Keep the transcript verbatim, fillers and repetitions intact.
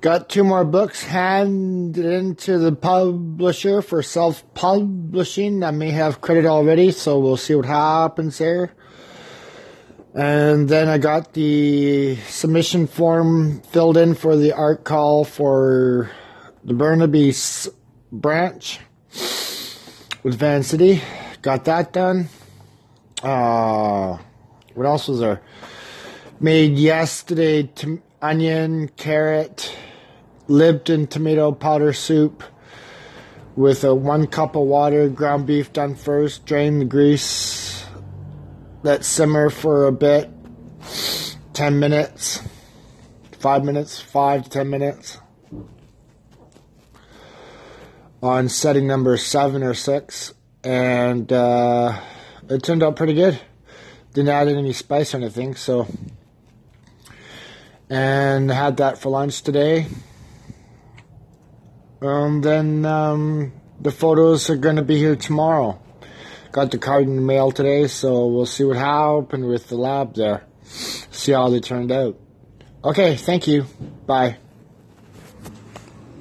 Got two more books handed into the publisher for self-publishing. I may have credit already, so we'll see what happens there. And then I got the submission form filled in for the art call for the Burnaby branch with Vancity. Got that done. Uh, what else was there? Made yesterday to onion, carrot, Lipton tomato powder soup with a one cup of water, ground beef done first, drain the grease, let simmer for a bit, ten minutes, five minutes, five to ten minutes. On setting number seven or six, and uh, it turned out pretty good. Didn't add any spice or anything, so. And had that for lunch today. Um, then um, the photos are going to be here tomorrow. Got the card in the mail today, so we'll see what happened with the lab there. See how they turned out. Okay, thank you. Bye.